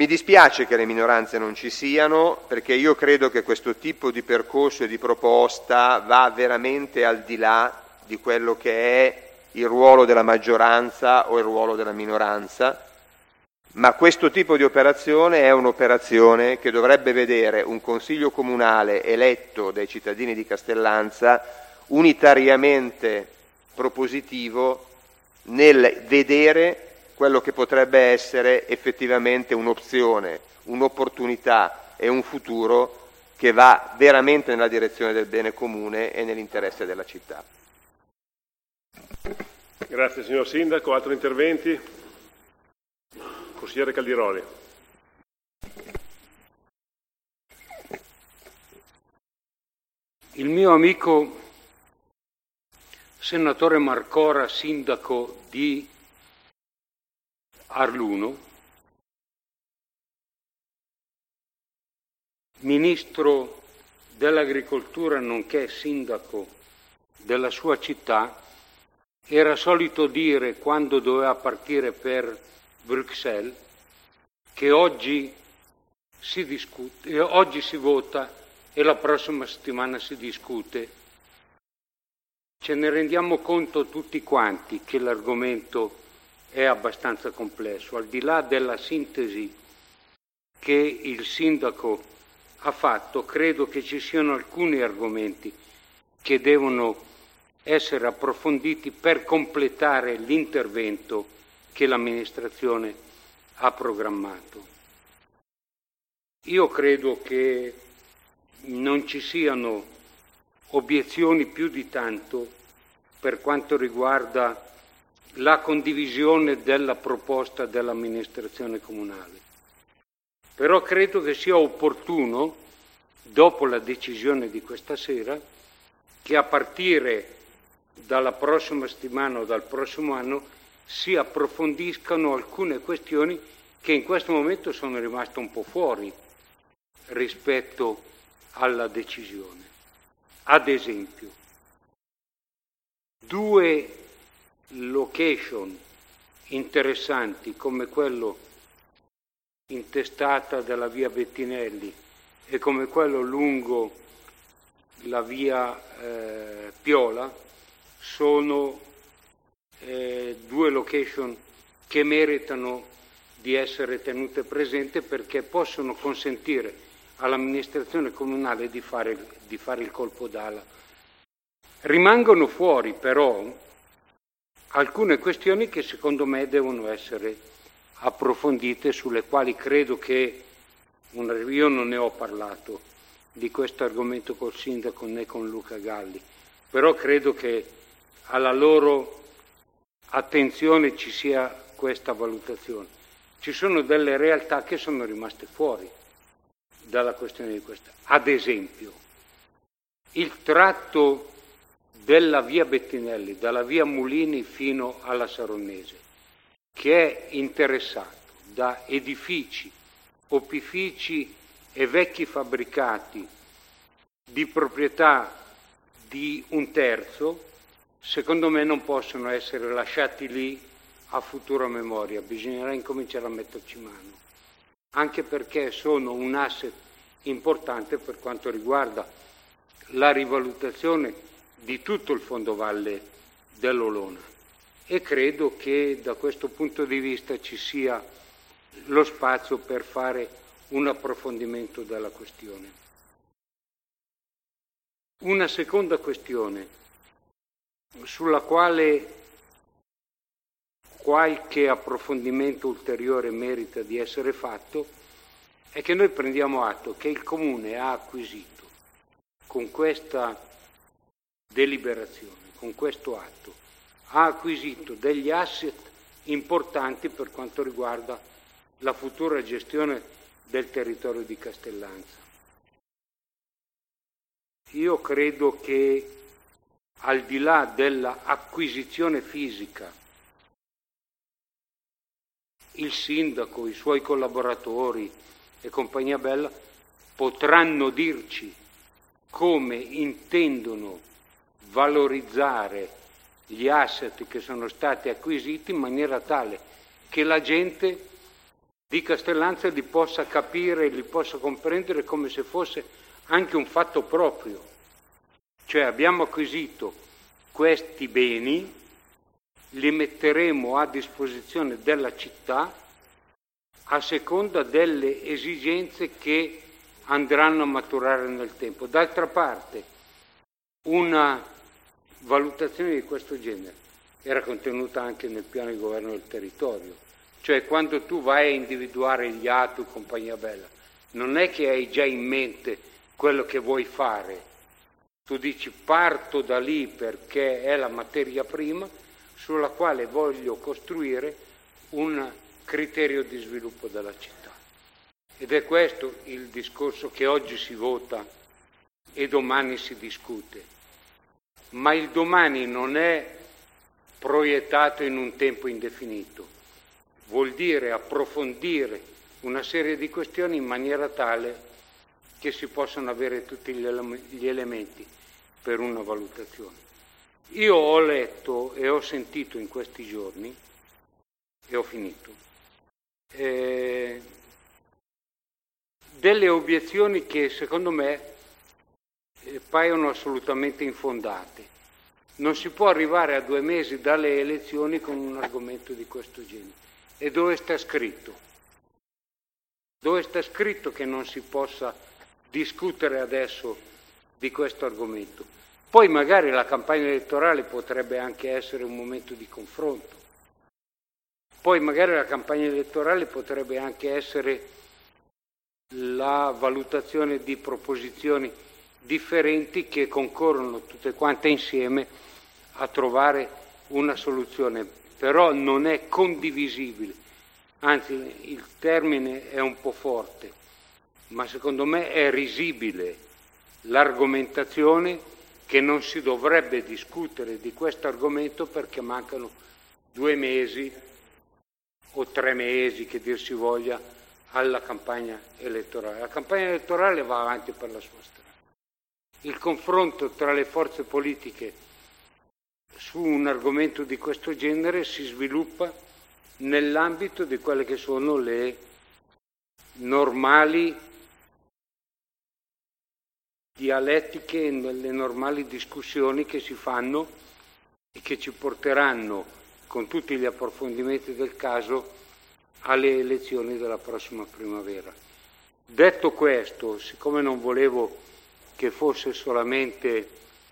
Mi dispiace che le minoranze non ci siano, perché io credo che questo tipo di percorso e di proposta va veramente al di là di quello che è il ruolo della maggioranza o il ruolo della minoranza, ma questo tipo di operazione è un'operazione che dovrebbe vedere un Consiglio comunale eletto dai cittadini di Castellanza unitariamente propositivo nel vedere quello che potrebbe essere effettivamente un'opzione, un'opportunità e un futuro che va veramente nella direzione del bene comune e nell'interesse della città. Grazie signor Sindaco. Altri interventi? Consigliere Caldiroli. Il mio amico senatore Marcora, sindaco di Arluno, ministro dell'agricoltura nonché sindaco della sua città, era solito dire, quando doveva partire per Bruxelles, che oggi si discute, oggi si vota e la prossima settimana si discute. Ce ne rendiamo conto tutti quanti che l'argomento è abbastanza complesso. Al di là della sintesi che il sindaco ha fatto, credo che ci siano alcuni argomenti che devono essere approfonditi per completare l'intervento che l'amministrazione ha programmato. Io credo che non ci siano obiezioni più di tanto per quanto riguarda la condivisione della proposta dell'amministrazione comunale. Però credo che sia opportuno, dopo la decisione di questa sera, che a partire dalla prossima settimana o dal prossimo anno si approfondiscano alcune questioni che in questo momento sono rimaste un po' fuori rispetto alla decisione. Ad esempio, 2 location interessanti come quello in testata della via Bettinelli e come quello lungo la via Piola sono 2 location che meritano di essere tenute presenti perché possono consentire all'amministrazione comunale di fare il colpo d'ala. Rimangono fuori però alcune questioni che secondo me devono essere approfondite, sulle quali credo che, io non ne ho parlato di questo argomento col sindaco né con Luca Galli, però credo che alla loro attenzione ci sia questa valutazione. Ci sono delle realtà che sono rimaste fuori dalla questione di questa. Ad esempio, il tratto della via Bettinelli, dalla via Mulini fino alla Saronnese, che è interessato da edifici, opifici e vecchi fabbricati di proprietà di un terzo, secondo me non possono essere lasciati lì a futura memoria, bisognerà incominciare a metterci mano, anche perché sono un asset importante per quanto riguarda la rivalutazione di tutto il fondovalle dell'Olona, e credo che da questo punto di vista ci sia lo spazio per fare un approfondimento della questione. Una seconda questione sulla quale qualche approfondimento ulteriore merita di essere fatto è che noi prendiamo atto che il Comune ha acquisito con questa deliberazione, con questo atto, ha acquisito degli asset importanti per quanto riguarda la futura gestione del territorio di Castellanza. Io credo che al di là dell'acquisizione fisica, il sindaco, i suoi collaboratori e compagnia bella potranno dirci come intendono valorizzare gli asset che sono stati acquisiti in maniera tale che la gente di Castellanza li possa capire, li possa comprendere come se fosse anche un fatto proprio. Cioè abbiamo acquisito questi beni, li metteremo a disposizione della città a seconda delle esigenze che andranno a maturare nel tempo. D'altra parte, una valutazione di questo genere era contenuta anche nel piano di governo del territorio, cioè quando tu vai a individuare gli atti, compagnia bella, non è che hai già in mente quello che vuoi fare, tu dici parto da lì perché è la materia prima sulla quale voglio costruire un criterio di sviluppo della città. Ed è questo il discorso che oggi si vota e domani si discute. Ma il domani non è proiettato in un tempo indefinito, vuol dire approfondire una serie di questioni in maniera tale che si possano avere tutti gli elementi per una valutazione. Io ho letto e ho sentito in questi giorni, e ho finito, delle obiezioni che secondo me paiono assolutamente infondate. Non si può arrivare a 2 mesi dalle elezioni con un argomento di questo genere. E dove sta scritto? Dove sta scritto che non si possa discutere adesso di questo argomento? Poi magari la campagna elettorale potrebbe anche essere un momento di confronto. Poi magari la campagna elettorale potrebbe anche essere la valutazione di proposizioni differenti che concorrono tutte quante insieme a trovare una soluzione, però non è condivisibile, anzi il termine è un po' forte, ma secondo me è risibile l'argomentazione che non si dovrebbe discutere di questo argomento perché mancano 2 mesi o 3 mesi, che dir si voglia, alla campagna elettorale. La campagna elettorale va avanti per la sua strada. Il confronto tra le forze politiche su un argomento di questo genere si sviluppa nell'ambito di quelle che sono le normali dialettiche, nelle normali discussioni che si fanno e che ci porteranno, con tutti gli approfondimenti del caso, alle elezioni della prossima primavera. Detto questo, siccome non volevo che fosse solamente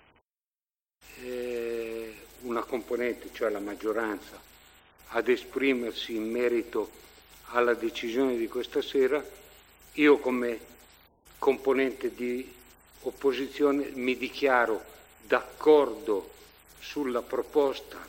una componente, cioè la maggioranza, ad esprimersi in merito alla decisione di questa sera, io come componente di opposizione mi dichiaro d'accordo sulla proposta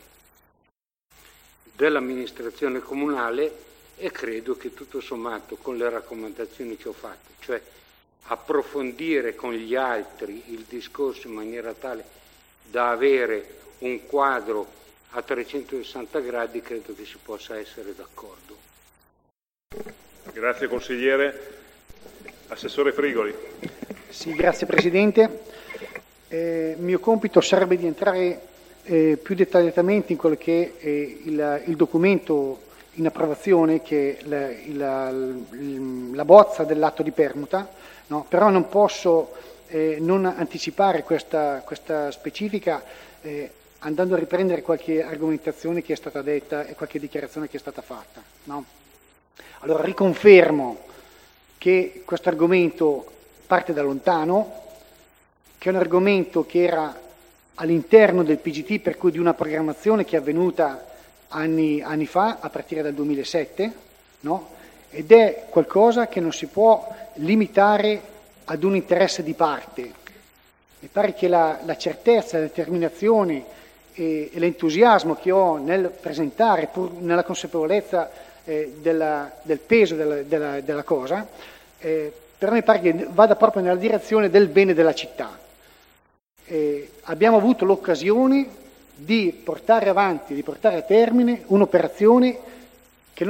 dell'amministrazione comunale e credo che tutto sommato con le raccomandazioni che ho fatto, cioè approfondire con gli altri il discorso in maniera tale da avere un quadro a 360 gradi, credo che si possa essere d'accordo. Grazie consigliere. Assessore Frigoli. Sì, grazie Presidente. Il mio compito sarebbe di entrare più dettagliatamente in quello che è il documento in approvazione, che è la bozza dell'atto di permuta, no? Però non posso non anticipare questa specifica andando a riprendere qualche argomentazione che è stata detta e qualche dichiarazione che è stata fatta, no? Allora riconfermo che questo argomento parte da lontano, che è un argomento che era all'interno del PGT, per cui di una programmazione che è avvenuta anni fa, a partire dal 2007, no? Ed è qualcosa che non si può limitare ad un interesse di parte. Mi pare che la certezza, la determinazione e l'entusiasmo che ho nel presentare, pur nella consapevolezza del peso della cosa, però mi pare che vada proprio nella direzione del bene della città. Abbiamo avuto l'occasione di portare avanti, di portare a termine un'operazione che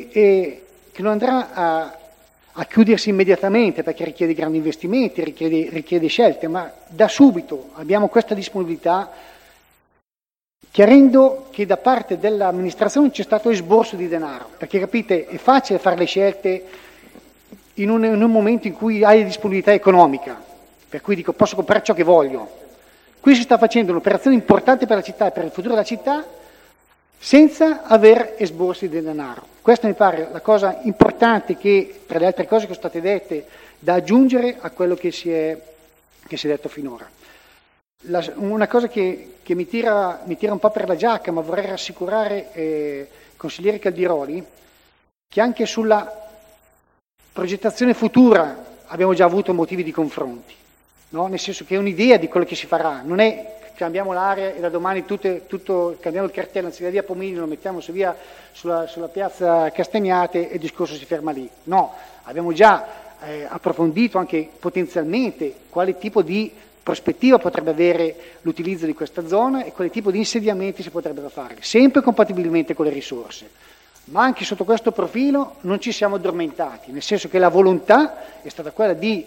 non andrà a chiudersi immediatamente, perché richiede grandi investimenti, richiede scelte, ma da subito abbiamo questa disponibilità chiarendo che da parte dell'amministrazione c'è stato esborso di denaro, perché capite, è facile fare le scelte in un momento in cui hai disponibilità economica, per cui dico posso comprare ciò che voglio. Qui si sta facendo un'operazione importante per la città e per il futuro della città senza aver esborsi di denaro. Questa mi pare la cosa importante che, tra le altre cose che sono state dette, da aggiungere a quello che si è detto finora. Una cosa che mi tira un po' per la giacca, ma vorrei rassicurare il consigliere Caldiroli, che anche sulla progettazione futura abbiamo già avuto motivi di confronti, no? Nel senso che è un'idea di quello che si farà, non è cambiamo l'area e da domani cambiamo il cartello, anziché via Pomini lo mettiamo sulla piazza Castagnate e il discorso si ferma lì. No, abbiamo già approfondito anche potenzialmente quale tipo di prospettiva potrebbe avere l'utilizzo di questa zona e quale tipo di insediamenti si potrebbero fare, sempre compatibilmente con le risorse. Ma anche sotto questo profilo non ci siamo addormentati, nel senso che la volontà è stata quella di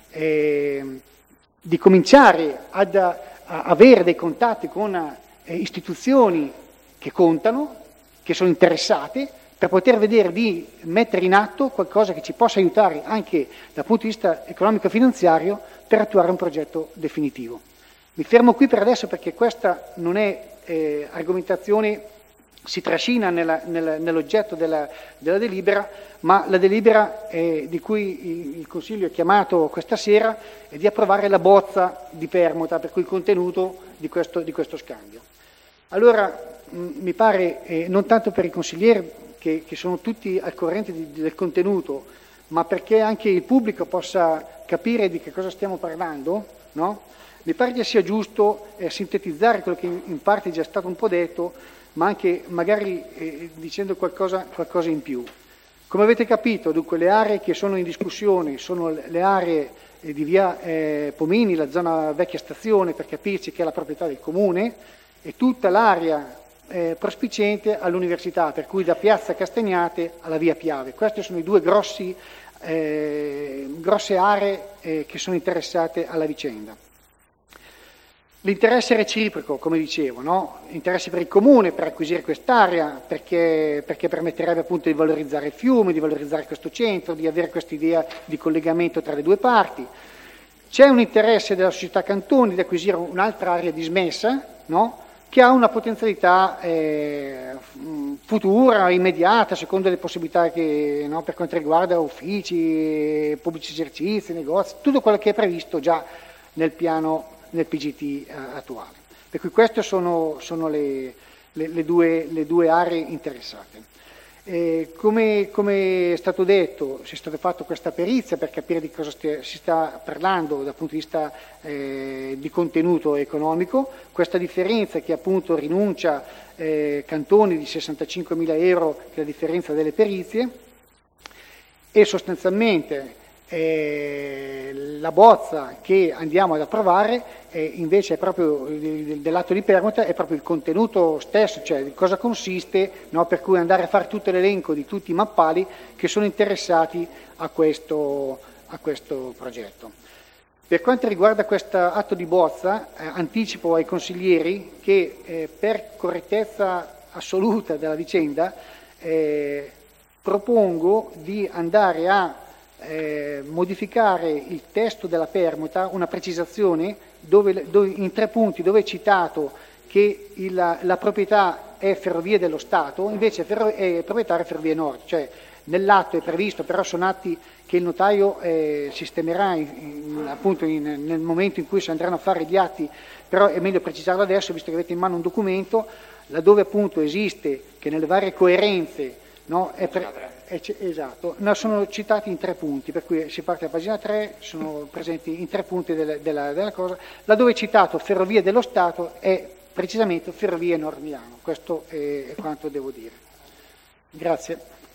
cominciare ad avere dei contatti con istituzioni che contano, che sono interessate, per poter vedere di mettere in atto qualcosa che ci possa aiutare anche dal punto di vista economico-finanziario per attuare un progetto definitivo. Mi fermo qui per adesso perché questa non è argomentazione, si trascina nell'oggetto della delibera, ma la delibera di cui il Consiglio è chiamato questa sera è di approvare la bozza di permuta, per cui il contenuto di questo scambio. Allora, mi pare, non tanto per i consiglieri che sono tutti al corrente del contenuto, ma perché anche il pubblico possa capire di che cosa stiamo parlando, no? Mi pare che sia giusto sintetizzare quello che in parte è già stato un po' detto, ma anche magari dicendo qualcosa in più. Come avete capito, dunque, le aree che sono in discussione sono le aree di via Pomini, la zona vecchia stazione, per capirci, che è la proprietà del comune, e tutta l'area prospiciente all'università, per cui da piazza Castagnate alla via Piave. Queste sono i due grosse aree che sono interessate alla vicenda. L'interesse reciproco, come dicevo, no? Interesse per il comune per acquisire quest'area, perché permetterebbe appunto di valorizzare il fiume, di valorizzare questo centro, di avere questa idea di collegamento tra le due parti. C'è un interesse della società Cantoni di acquisire un'altra area dismessa, no? Che ha una potenzialità futura, immediata, secondo le possibilità che, no, per quanto riguarda uffici, pubblici esercizi, negozi, tutto quello che è previsto già nel piano, nel PGT attuale. Per cui queste sono le due aree interessate. Come è stato detto, si è stata fatta questa perizia per capire di cosa si sta parlando dal punto di vista di contenuto economico. Questa differenza che appunto rinuncia Cantoni di 65.000 euro, che è la differenza delle perizie, e sostanzialmente la bozza che andiamo ad approvare invece è proprio dell'atto di permuta, è proprio il contenuto stesso, cioè di cosa consiste, no? Per cui andare a fare tutto l'elenco di tutti i mappali che sono interessati a questo progetto. Per quanto riguarda questo atto di bozza, anticipo ai consiglieri che per correttezza assoluta della vicenda propongo di andare a modificare il testo della permuta, una precisazione dove in 3 punti dove è citato che la proprietà è Ferrovie dello Stato, invece è proprietaria Ferrovie Nord, cioè nell'atto è previsto, però sono atti che il notaio sistemerà appunto nel momento in cui si andranno a fare gli atti, però è meglio precisarlo adesso visto che avete in mano un documento laddove appunto esiste che nelle varie coerenze, no, esatto, no, sono citati in 3 punti, per cui si parte da pagina 3, sono presenti in 3 punti della cosa, laddove è citato Ferrovie dello Stato è precisamente Ferrovie Nord Milano. Questo è quanto devo dire. Grazie.